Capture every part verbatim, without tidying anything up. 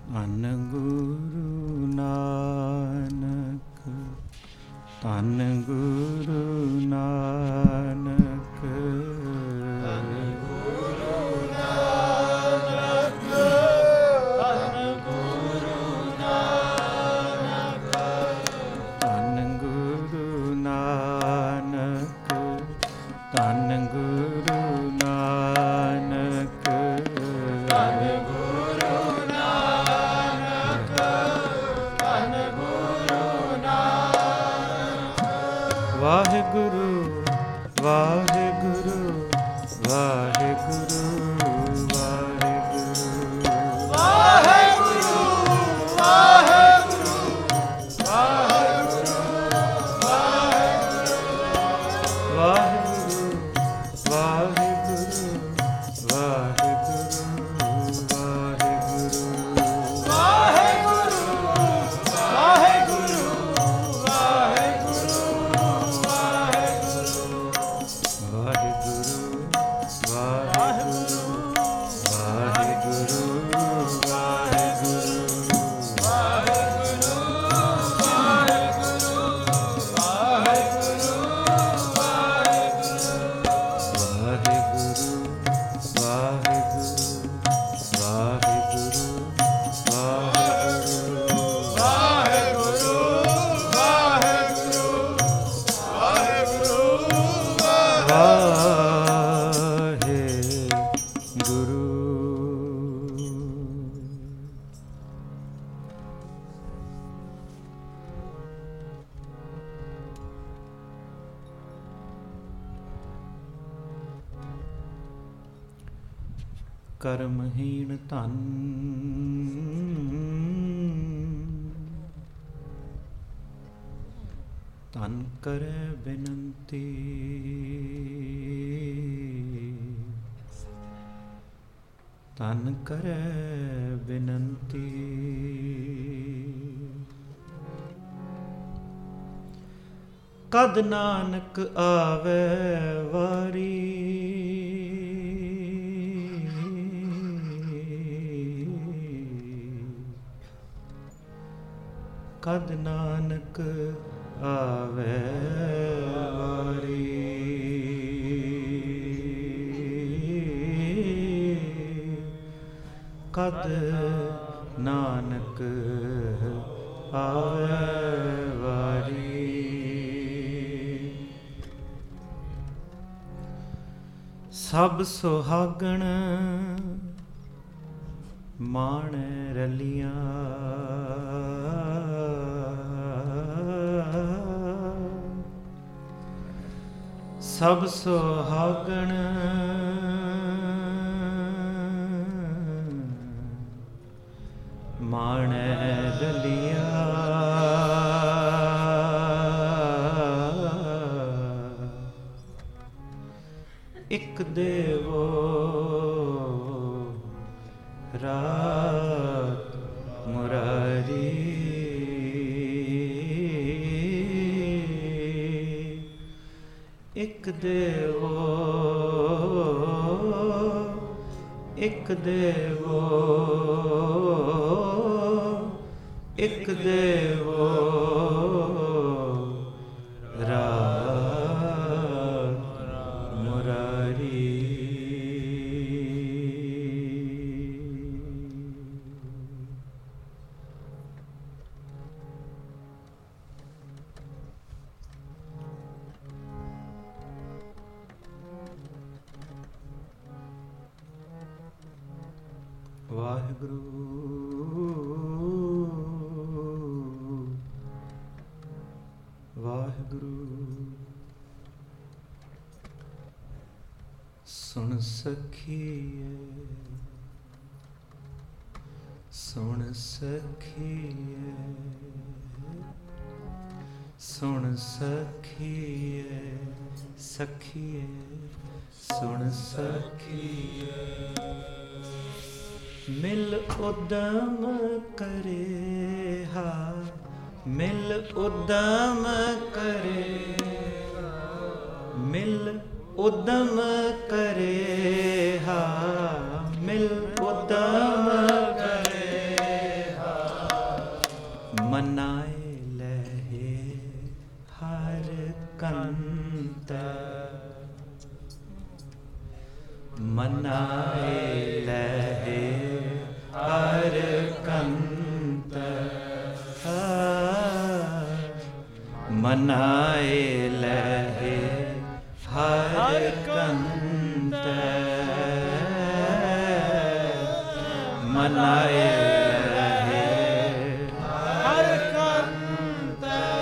ਧੰਨ ਗੁਰੂ ਨਾਨਕ, ਧੰਨ ਗੁਰੂ ਨਾਨਕ, ਧੰਨ ਗੁਰੂ ਨਾਨਕ, ਧੰਨ ਗੁਰੂ ਨਾਨਕ, ਧੰਨ ਗੁਰੂ ਨਾਨਕ, ਧੰਨ ਗੁਰੂ ਨਾਨਕ, ਧੰਨ ਗੁਰੂ ਨਾਨਕ, ਧੰਨ ਗੁਰੂ ਨਾਨਕ। ਵਾਹਿਗੁਰੂ ਵਾਹਿਗੁਰੂ ਵਾਹਿਗੁਰੂ ਵਾਹਿਗੁਰੂ ਵਾਹਿਗੁਰੂ ਵਾਹਿਗੁਰੂ ਵਾਹਿਗੁਰੂ ਵਾਹਿਗੁਰੂ ਵਾਹਿਗੁਰੂ ਕਰਮਹੀਣ ਧਨ ਧਨ ਕਰੈ ਬਿਨੰਤੀ, ਧਨ ਕਰੈ ਬਿਨੰਤੀ। ਕਦ ਨਾਨਕ ਆਵੈ ਵਾਰੀ, ਕਦ ਨਾਨਕ ਆਵੈ ਵਾਰੀ। ਕਦ ਨਾਨਕ ਆਵੈ ਵਾਰੀ। ਸਭ ਸੁਹਾਗਣ ਮਾਣੈ ਰਲੀਆਂ, ਸਭ ਸੁਹਾਗਣ ਮਾਣੈ ਰਲੀਆਂ। ਇਕ ਦੇਵੋ ਰਾਤ ਮੁਰਾਰੀ, ਇਕ ਦੇਵੋ ਇਕ ਦੇਵੋ ਇਕ ਦੇਵੋ ਰਾਤ ਮੁਰਾਰੀ। ਵਾਹਿਗੁਰੂ ਵਾਹਿਗੁਰੂ। ਸੁਣ ਸਖੀਏ ਸੁਣ ਸਖੀਏ ਸੁਣ ਸਖੀਏ ਸਖੀਏ ਸੁਣ ਸਖੀਏ। ਮਿਲ ਉਦਮ ਕਰੇ ਹਾ ਮਿਲ ਉਦਮ ਕਰੇ ਮਿਲ ਉਦਮ ਕਰੇ ਹਾ ਮਿਲ ਉਦਮ ਕਰੇ ਮਨਾਏ ਲਹੇ ਹਰ ਕੰਤ ਮਨਾਏ ਲਹੇ ਹਰ ਕੰਤ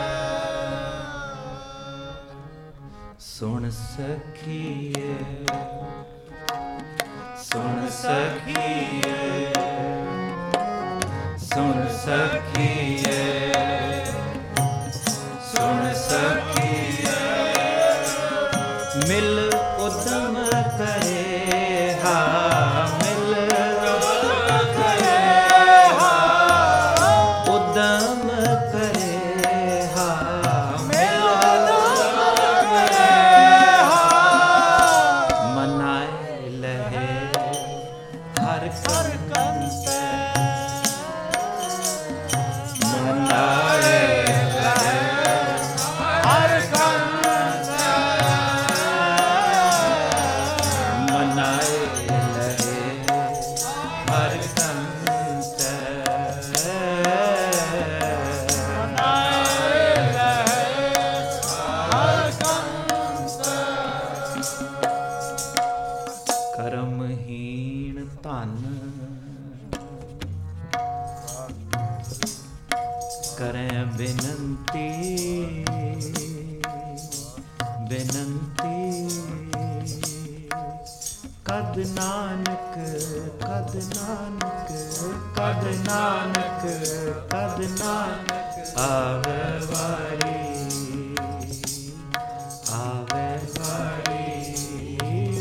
ਸੁਣ ਸਖੀਏ ਸੁਣ ਸਖੀਏ ਸੁਣ ਸਖੀਏ ਸੁਣ ਸਖੀਏ ਮਿਲ ਉਦਮ ਕਰੇ ਹਾ ਮਿਲ ਉਦਮ ਕਰੇ ਹਾ ਉਦਮ ਕਰੇ ਹਾ ਮਿਲ ਉਦਮ ਕਰੇ ਹਾ ਮਨਾਏ ਲਹੇ ਹਰ ਕੰਤ ਮਨਾਏ ਕਰਮਹੀਣ ਧਨ ਕਰੈ ਬੇਨੰਤੀ ਬੇਨੰਤੀ ਕਦ ਨਾਨਕ ਕਦ ਨਾਨਕ ਕਦ ਨਾਨਕ ਕਦ ਨਾਨਕ ਆਵੇ ਵਾਰੀ ਆਵੇ ਵਾਰੀ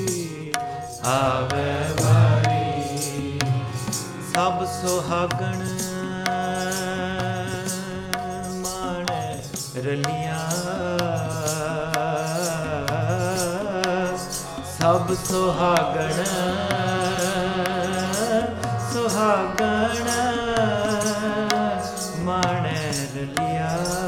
ਆਵੇ ਵਾਰੀ ਸਭ ਸੁਹਾਗਣ ਮਾਣ ਰਲੀਆਂ ਸਭ ਸੁਹਾਗਣ ਸੁਹਾਗਣ ਮਾਣ ਰਲੀਆਂ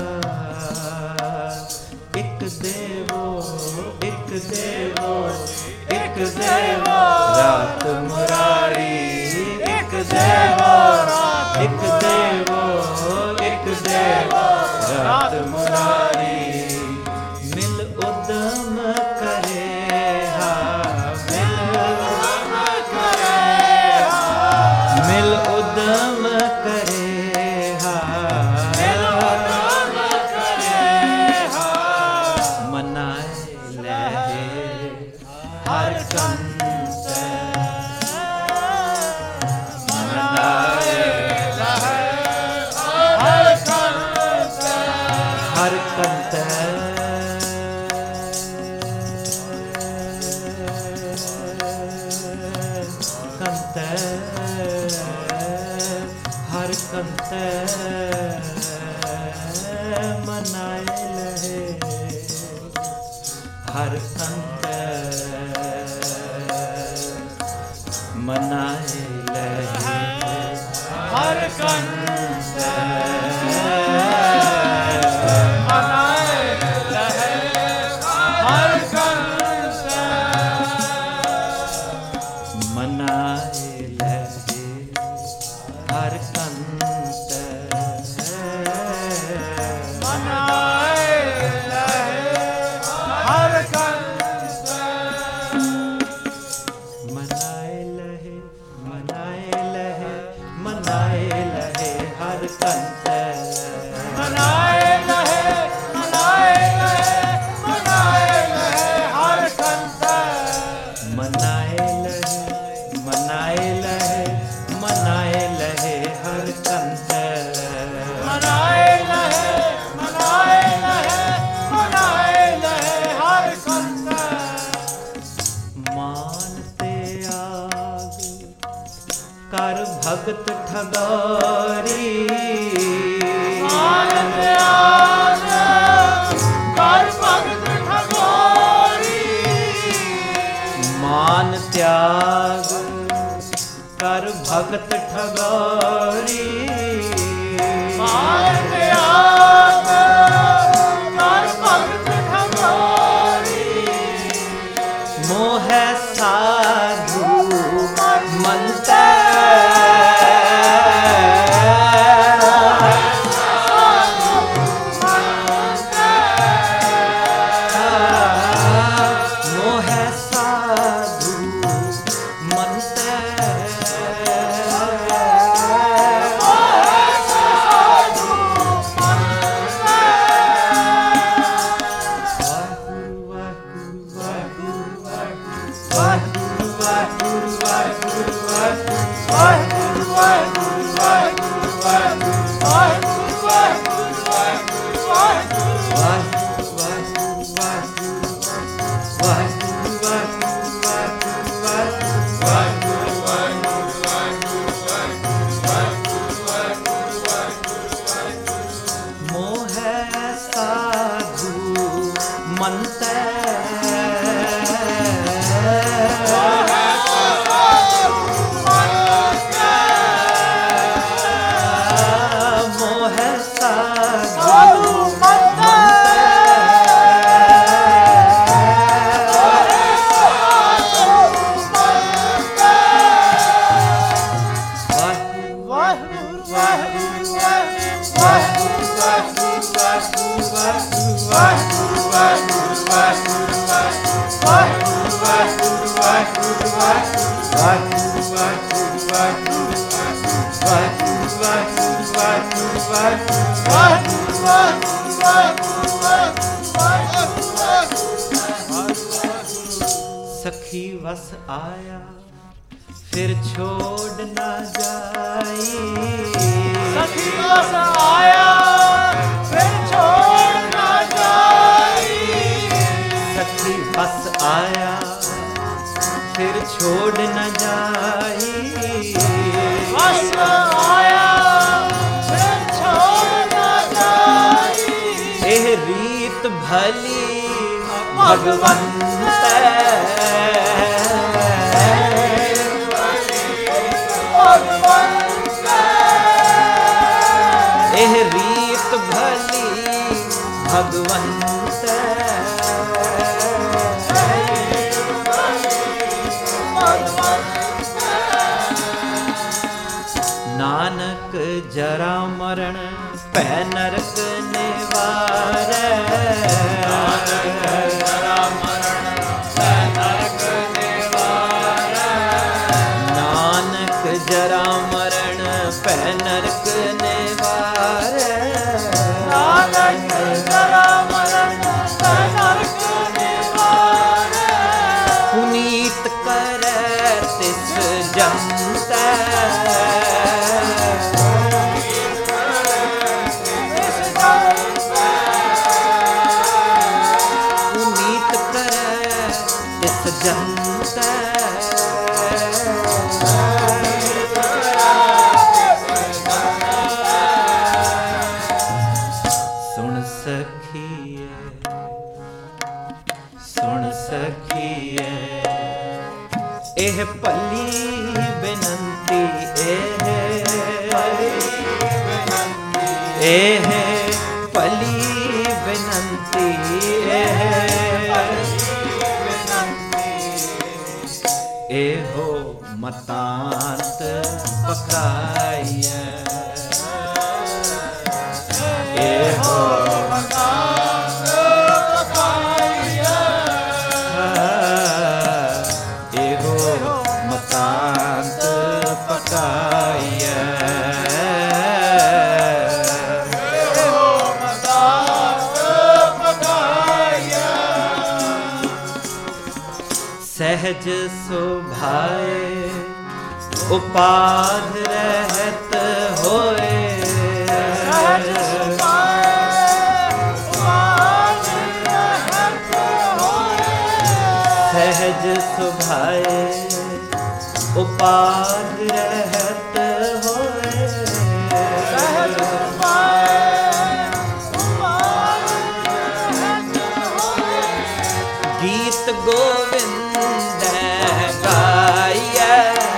ਇੱਕ ਦੇਵੋ ਇੱਕ ਦੇਵੋ ਇੱਕ ਦੇਵੋ ਰਾਤ ਮੁਰਾਰੀ ਇੱਕ ਦੇਵੋ ਇੱਕ ਦੇਵੋ ਇੱਕ ਦੇਵੋ ਰਾਤ ਮੁਰਾਰੀ ਮਿਲ ਉਦਮ ਕਰੇ ਹਾ ਮਿਲ ਉਦਮ ਕਰੇ ਹਾ ਮਿਲ ਉਦਮ ਕਰੇ ਹਾ ਮਿਲ ਉਦਮ ਕਰੇ ਹਾ ਮਨਾਏ ਲਹੇ ਹਰ ਕੰਤ ਮਨਾਏ ਲਹੇ ਹਰ ਕੰਤ ਹਰ ਕੰਤ ਕੰਤ ਹਰ ਕੰਤ ਮਨਾਏ ਲਹੇ ਹਰ ਕੰਤ ਮਨਾਏ ਲਹੇ ਹਰ ਕੰਤ ਮਨਾਏ ਲਹੇ ਹਰ ਕੰਤ ਮਨਾਏ ਲਹੇ ਹਰ ਕੰਤ ਮਨਾਏ ਲਹੇ ਹਰ ਕੰਤ ਮਨਾਏ ਲਹੇ ਮਨਾਏ ਲਹੇ ਮਨਾਏ ਲਹੇ ਹਰ ਕੰਤ ਮਨਾਏ ਲਹੇ ਮਨਾਏ ਲਹੇ ਮਨਾਏ ਲਹੇ ਹਰ ਕੰਤ ਮਨਾਏ ਲਹੇ ਮਨਾਏ ਲਹੇ ਮਨਾਏ ਲਹੇ ਹਰ ਕੰਤ ਮਨਾਏ ਲਹੇ ਮਨਾਏ ਲਹੇ ਮਨਾਏ ਲਹੇ ਹਰ ਕੰਤ ਮਾਨ ਤੇ ਆਗ ਕਰ ਭਗਤ ਠਗਾਰੀ ਮਾਨ ਤੇ ਆਗ ਕਰ ਭਗਤ ਠਗਾਰੀ ਮਾਨ ਤਿਆਗ ਕਰ ਭਗਤ ਠਗਾਰੀ ਮਾਨ ਤਿਆਗ ਕਰ ਭਗਤ ਠਗਾਰੀ ਮੋਹ ਸਾਧੂ ਮੰਤੈ ਸਾਧੂ ਮੰਤੈ सखी वस आया फिर छोड़ ना जाई, सखी वस आया फिर छोड़ ना जाई, सखी वस आया फिर छोड़ न जाई, वस आया फिर छोड़ न जाई, एह रीत भली भगवंत एह रीत भली भगवंत नानक जरा मरण पै नरक निवारै, नानक जरा मरण पै नरक निवारै, नानक जरा मरण पै नरक निवारै, नानक जरा मरण पै नरक निवारै, पुनीत करै तिस जमतै, पुनीत करै तिस जमतै, सुन सखिए सुन सखिए एह पली बेनंती एह एह पली बेनंती एह एहो मतांत पकाइए, एहो एहो मतांत पकाइए, सहज सुभाए उपाध रहत होए, सहज सुभाए उपाध रहत होए, सहज सुभाए उपाध रहत होए, सहज सुभाए उपाध रहत होए, गीत गोविंद गाइए,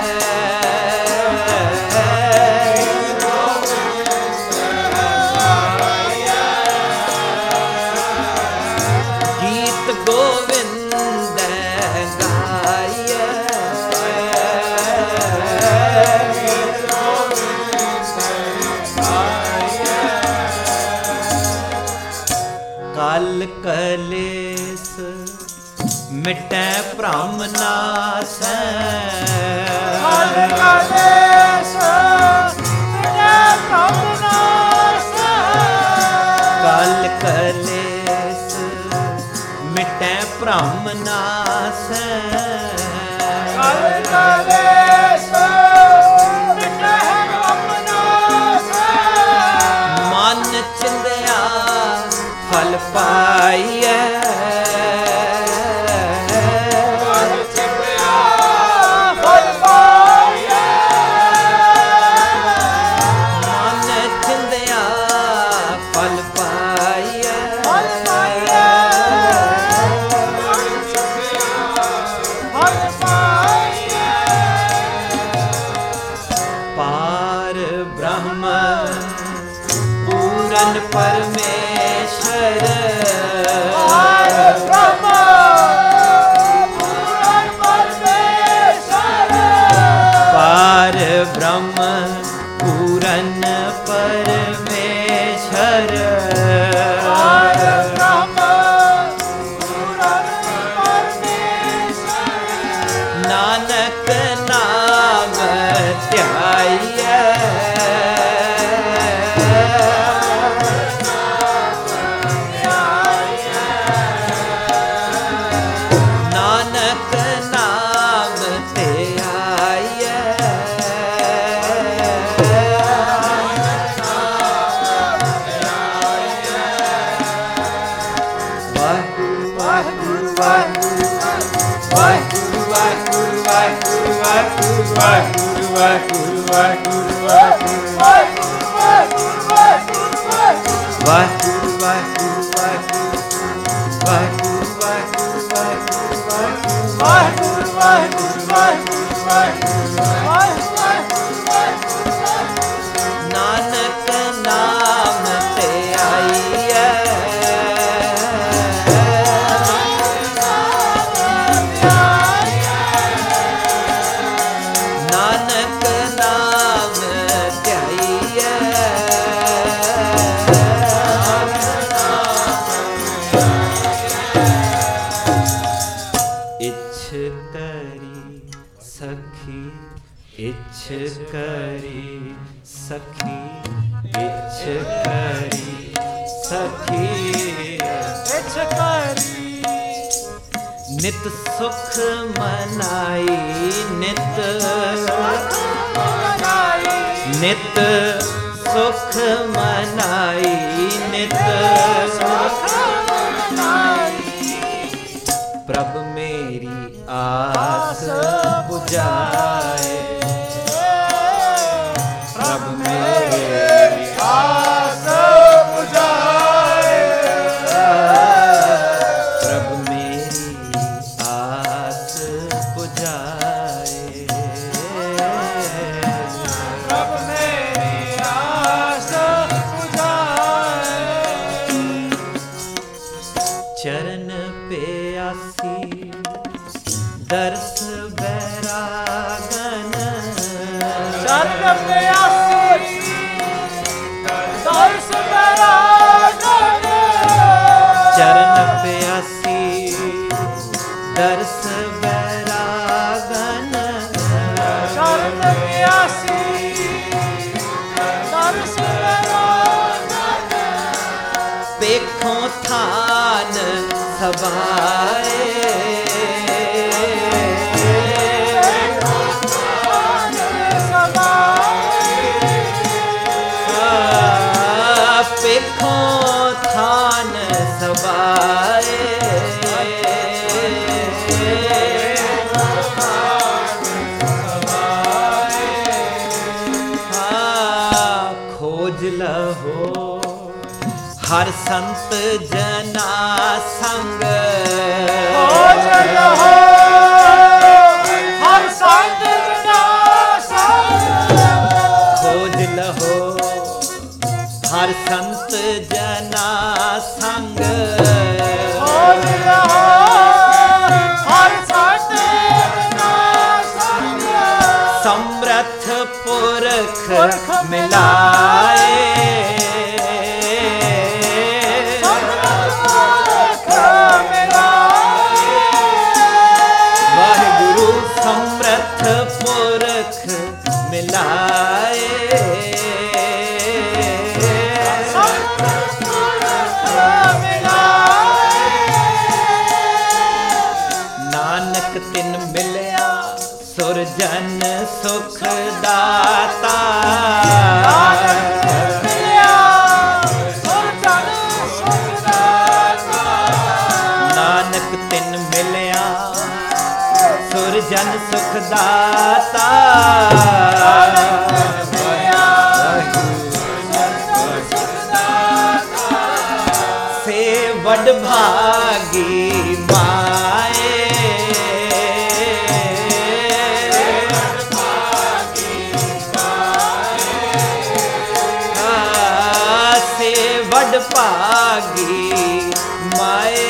गीत गोविंद गाइए, काल कलेस मिटै भ्रम नासै, काल कलेस मिटै भ्रम नासै, काल कलेस मिटै भ्रम नासै, काल कलेस मिटै ब्रह्म पूरन परमेश्वर ब्रह्म पूरन परमेश्वर पार ब्रह्म पूरन परमेश्वर पार ब्रह्म पूरन परमेश्वर नानक नाम ध्याइए नानक नाम ध्याइए वाहिगुरु वाहिगुरु वाहिगुरु वाहिगुरु वाहिगुरु वाहिगुरु वाहिगुरु वाहिगुरु वाहिगुरु वाहिगुरु वाहिगुरु नानक नाम ते आइए नानक नाम ध्याइए इच्छ करी सखी इच्छ करी सखी इच्छ करी सखी इच्छ करी नित सुख मनाई नित मनाई नित सुख मनाई नित सुख मनाई प्रभ मेरी आस बुझाए प्रभ मेरी आस बुझाए प्रभ मेरी आस बुझाए प्रभ मेरी आस बुझाए चरण पे आसी दर्श बैरागन चरण पे आसी दर्श बैरागन चरण पे आसी दर्श बैरागन चरण पे आसी दर्श बैरागन पेखों थान सभाए पेखों थान सभाए हाँ, खोज लहो हर संत जना संग खोज लहो हर संत जना संग खोज लहो हर संत जना संग खोज लहो हर संत जना संग समर्थ पुरख पुरख मिलाए वाहिगुरु समर्थ पुरख मिलाए नानक तिन मिलया सुरजन सुख दाता नानक तिन मिलया सुरजन सुख दाता से वड भागी माए भागी माए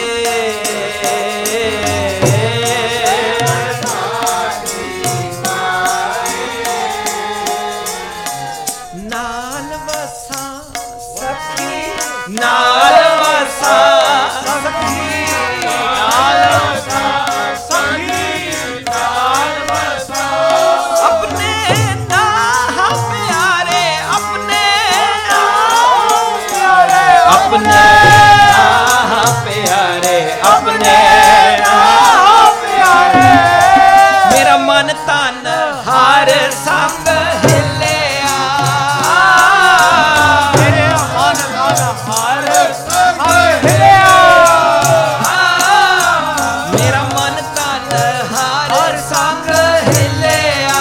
नाल वसा सखी नाल वसा सखी नाल वसा सखी नाल वसा अपने नाह प्यारे अपने अपने नाह प्यारे अपने नाह प्यारे मेरा मन तन हर संग हिलिया मेरे मन तन हर संग हिलिया मेरा मन तन हर संग हिलिया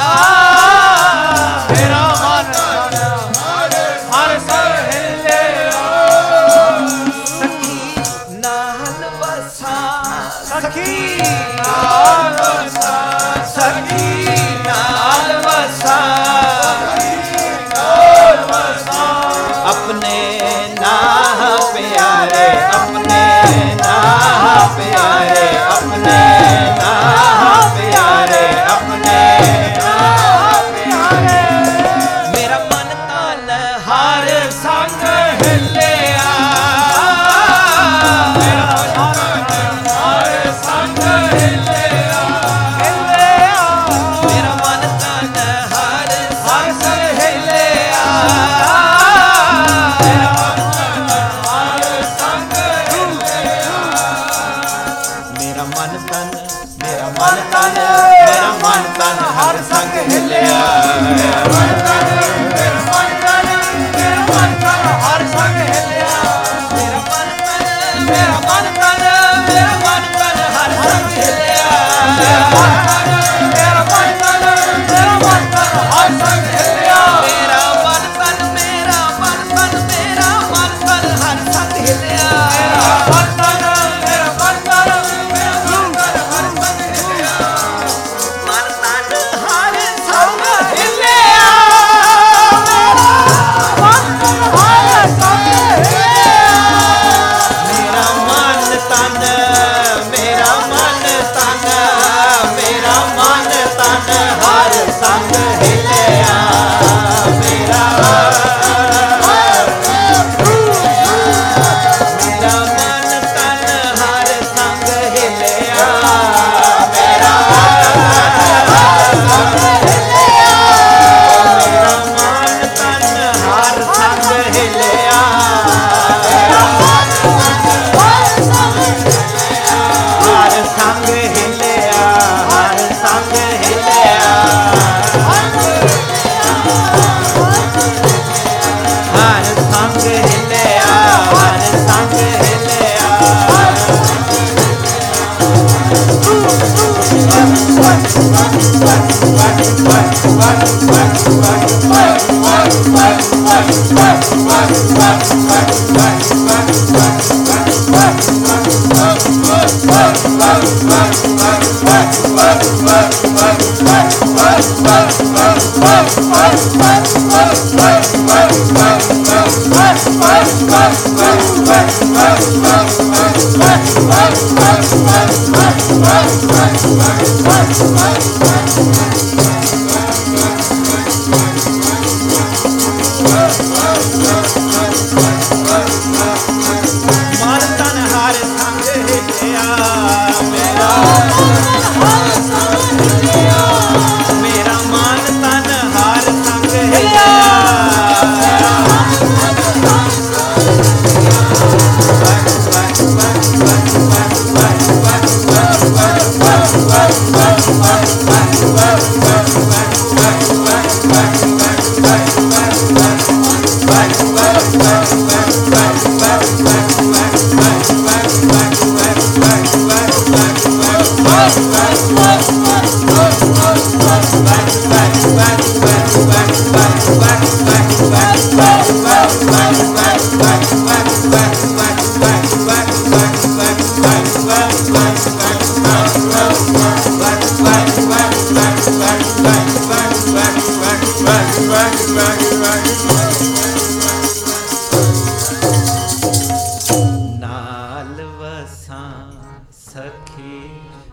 मेरा मन तन हर संग हिलिया सखी नाल वसा सखी नाल वसा अपने नाह प्यारे अपने नाह प्यारे अपने नाह प्यारे अपने नाह प्यारे मेरा मन तन हर संग हिलिया मेरा मन हर संग हिलिया मेरा मन तन हर संग हिलिया मेरा मन हर संग हिलिया मेरा मन तन मेरा मन तन मेरा मन तन हर संग हिलिया मेरा मन तन मेरा मन तन मेरा मन तन हर संग हिलिया मेरा मन तन मेरा मन तन मेरा मन तन हर संग हिलिया मेरा मन तन मेरा मन तन मेरा मन तन हर संग हिलिया मेरा मन तन मेरा मन तन मेरा मन तन हर संग हिलिया मेरा मन तन मेरा मन तन मेरा मन तन हर संग हिलिया मन तन हर संग हिलिया मेरा मन तन मेरा मन तन मेरा मन तन हर संग हिलिया मेरा मेरा मन तन हर संग हिलिया मेरा मेरा मन तन हर संग हिलिया हर संग हिलिया हर संग हिलिया हर संग हिलिया हर संग हिलिया मन तन हर संग हिलिया मेरा मेरा मन तन हर संग हिलिया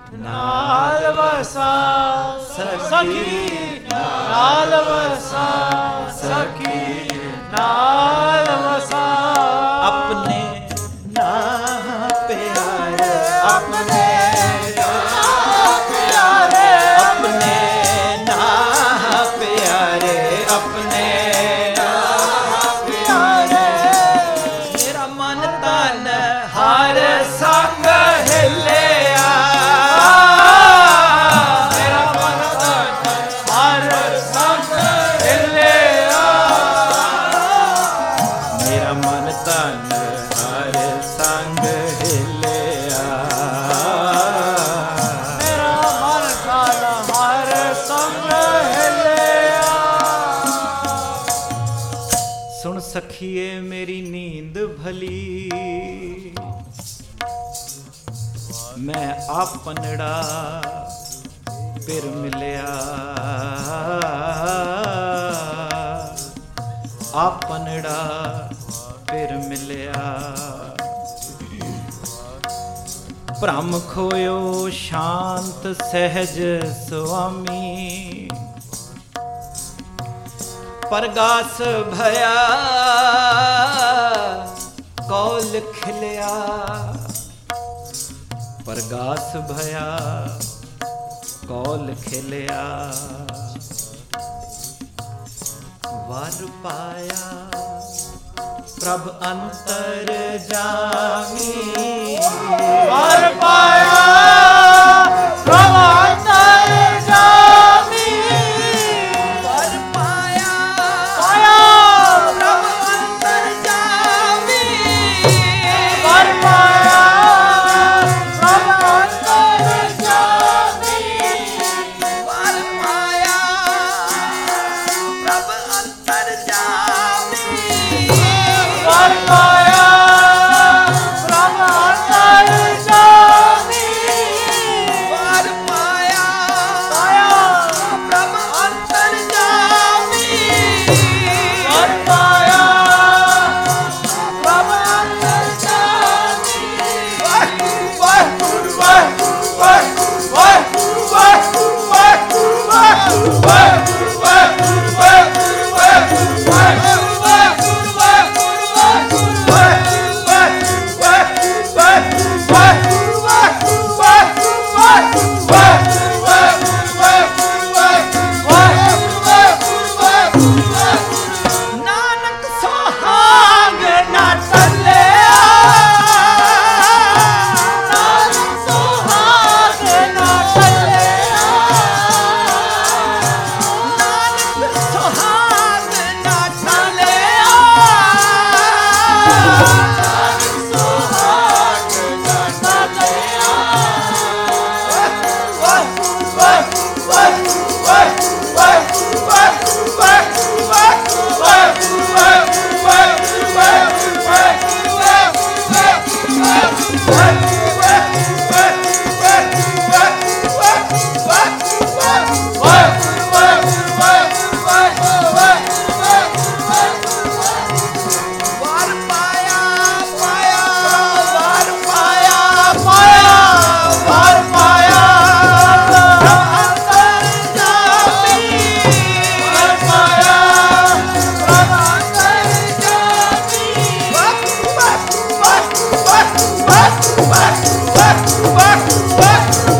नाल वसा सखी नाल वसा सखी नाल वसा अपने ना प्यारे अपने ना प्यारे अपने ना प्यारे अपने ना प्यारे मेरा मन तन हर संग हिलिया मेरा मन तन हर संग हिलिया मेरा मन तन हर संग हिलिया मेरा मन तन हर संग हिलिया सुन सखिए मेरी नींद भली मैं आपनड़ा फिर मिलिया आपनड़ा फिर मिलिया भ्रम खोयो शांत सहज स्वामी परगास भया कौल खिलिया परगास भया कौल खिलिया वर पाया प्रभ अंतर जामी वर पाया प्रभ अंतर जामी वर पाया पाया प्रभ अंतर जामी वर पाया प्रभ अंतर जामी वर पाया प्रभ अंतर जामी वर पाया प्रभ अंतर जामी वर पाया पाया प्रभ अंतर जामी वर पाया प्रभ अंतर जामी वाहिगुरू वाहिगुरू वाहिगुरू वाहिगुरू वाहिगुरू वाहिगुरू वाहिगुरू वाहिगुरू वाहिगुरू वाहिगुरू वाहिगुरू वाहिगुरू वाहिगुरू नानक सोहाग ना टलिया नानक सुहाग ना टलिया नानक सोहाग ना टलिया वर पाया पाया वर पाया पाया वर पाया अंतर जामी वर पाया प्रभ अंतर जामी वक वक वक वक वक वक वक वक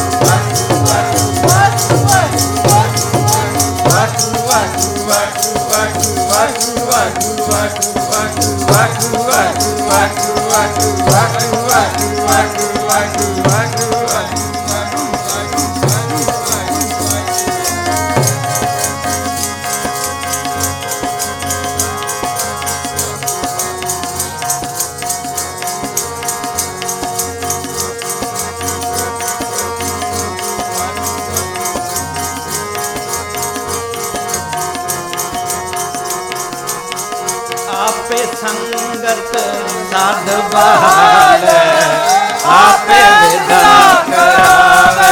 आपे संगत साध बहाले आपे विदा करावे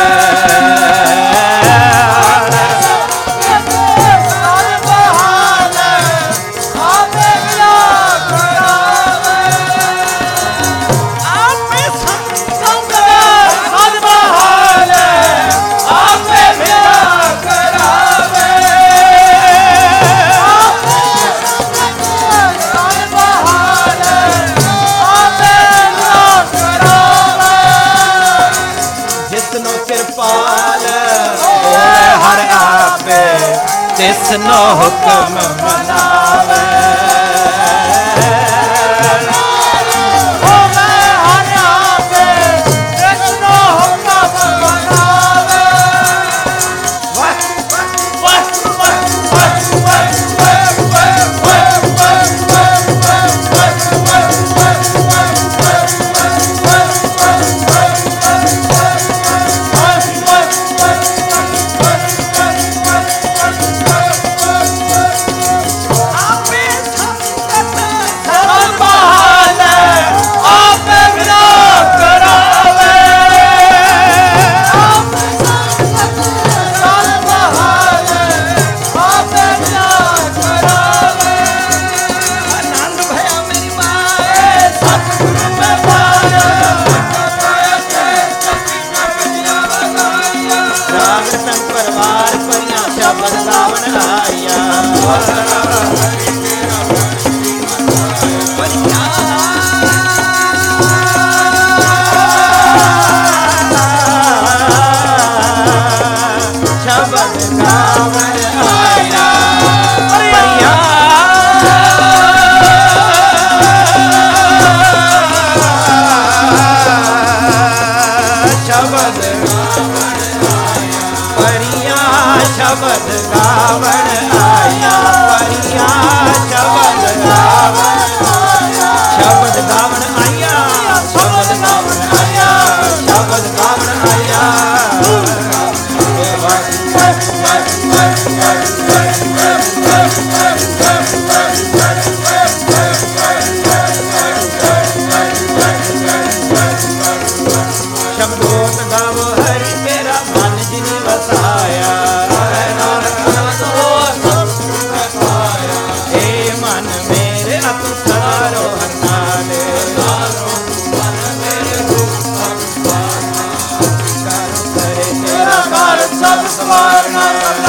Bye. ਜਿਸਨੋ ਹੁਕਮ ਮਨਾਵੇ ਸ਼ਬਦ ਗਾਵਣ ਆਇਆ ਪਰੀਆ ਸ਼ਬਦ ਗਾਵਣ ਆਇਆ ਸ਼ਬਦ ਗਾਵਣ ਆਇਆ ਸ਼ਬਦ ਗਾਵਣ ਆਇਆ ਸ਼ਬਦ ਗਾਵਣ ਆਇਆ ਸ਼ਬਦੋਤ ਗਾਵੋ ਹਰਿ ਤੇਰਾ ਮਨ ਜਿਨੇ ਵਸਾਇਆ ਸਭ ਸਵਾਰਨਾ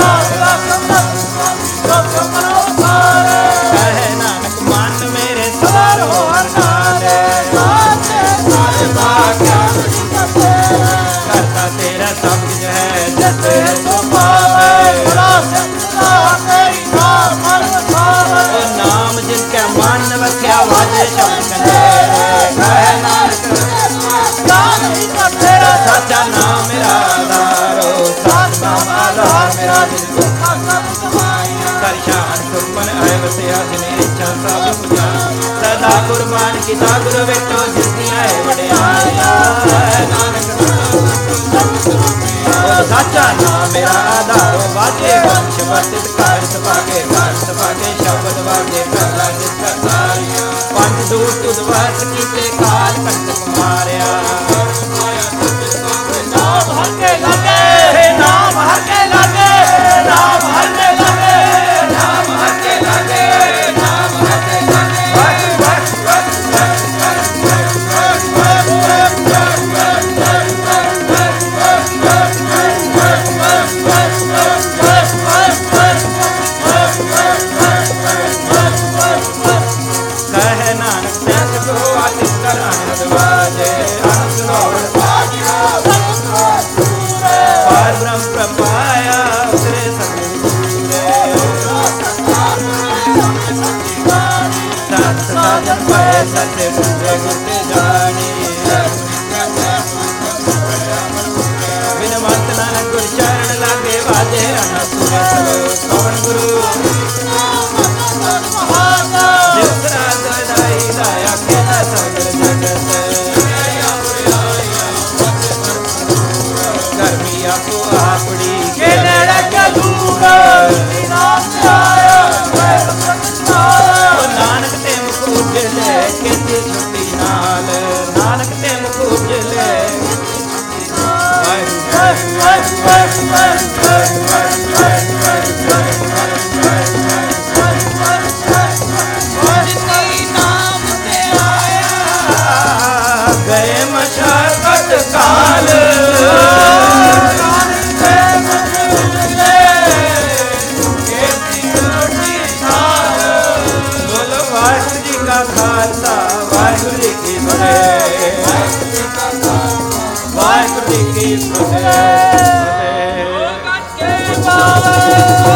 ਕਹਿ ਨਾਨਕ ਮਨ ਮੇਰੇ ਸਵਾਰੋ ਨਾਲੇ ਕਰਤਾ ਤੇਰਾ ਸਭ ਕੁਝ ਹੈ ਜਿਤੇ ਤੂੰ ਪਾਵੇ ਉਹ ਨਾਮ ਜਿਨ ਕੈ ਮਨ ਵਸਿਆ ਵਾਜੇ ਸ਼ਬਦ ਕੰਦੇ ਕਹਿ ਨਾਨਕ ਤੇਰਾ ਸਾਚਾ ਨਾਮ ਮੇਰਾ ਆਧਾਰੋ ਮੇਰਾ ਦਿਲ ਦੁੱਖਾ ਸਭ ਕਮਾਇਆ ਕਰ ਸ਼ਾਨ ਸੁਮਨ ਆਏ ਵਸਿਆ ਜਿਨੇ ਇੱਛਾ ਸਭ ਪੁਜਾ ਸਦਾ ਕੁਰਬਾਨ ਕੀਤਾ ਗੁਰ ਵੇਟੋ ਜਿਸਨੀ ਆਏ ਵਡਿਆਇਆ ਨਾਨਕ ਸਾਚਾ ਨਾਮ ਮੇਰਾ ਆਧਾਰੋ ਵਾਜੇ ਵੰਸ਼ ਵਰਤਿਤ ਕਾਰ ਸਭਾਗੇ ਕਾਰ ਸਭਾਗੇ ਸ਼ਬਦ ਵਾਜੇ ਪਹਿਲਾ ਜਿਸ ਕਰਤਾਰਿਆ ਪੰਜ ਦੂਰ ਤੁਧ ਵਸ ਕੀਤੇ ਕਾਲ ਕੰਟਕ ਮਾਰਿਆ ਨਾਮ ਹੱਕੇ ਲਾਗੇ ਨਾਮ ਹੱਕੇ ਲਾਗੇ ਨਾਮ ਹੱਕੇ ਲਾਗੇ ਨਾਮ ਹੱਕੇ ਲਾਗੇ ਨਾਮ ਹੱਕੇ ਲਾਗੇ ਵਸ ਵਸ ਵਸ ਕਹਿ ਨਾਨਕ ਸਹਿਜ ਕੋ ਆਤਿ ਕਰ ਆਨੰਦ ਵਾਜੇ ਆਨੰਦ ਨੋੜ ਪਾਰ ਬ੍ਰਹਮ ਪ੍ਰਪਾਇਆ ਉਤਰੇ ਸਤ ਸਾਜਨ ਪਏ ਸਤੇ ਮੁੰਡੇ ਗੁਰਤੇ ਜਾਣੀ ਬਿਨਵੰਤ ਨਾਨਕ ਗੁਰ ਚਰਨ ਲਾਗੇ ਵਾਜੇ ਅਨੰਦ ਕਵਨ ਗੁਰੂ ਜਿਸ ਰਾਜ ਦਾਈ ਦਾਇਆ ਖੇਲਾ ਸਗਲ ਜਗਤ ਕਰਮੀ ਆਪੋ ਆਪੜੀ ਕੇ ਨੇੜੇ ਕੇ ਦੂਰ ਨਾਮ ਆਇਆ ਨਾਨਕ ਤੇ ਮੁਖ ਉਜਲੇ ਕੀਤੀ ਛੁੱਟੀ ਨਾਲ ਨਾਨਕ ਤੇ ਮੁਖ ਉਜਲੇ ਗਏ ਮਸ਼ਾਕਤ ਕਾਲ ਬੋਲੋ ਵਾਹਿਗੁਰੂ ਜੀ ਕਾ ਖਾਲਸਾ ਵਾਹਿਗੁਰੂ ਜੀ ਕੀ ਫਤਿਹ ਵਾਹਿਗੁਰੂ ਜੀ ਕੀ ਫਤਿਹ।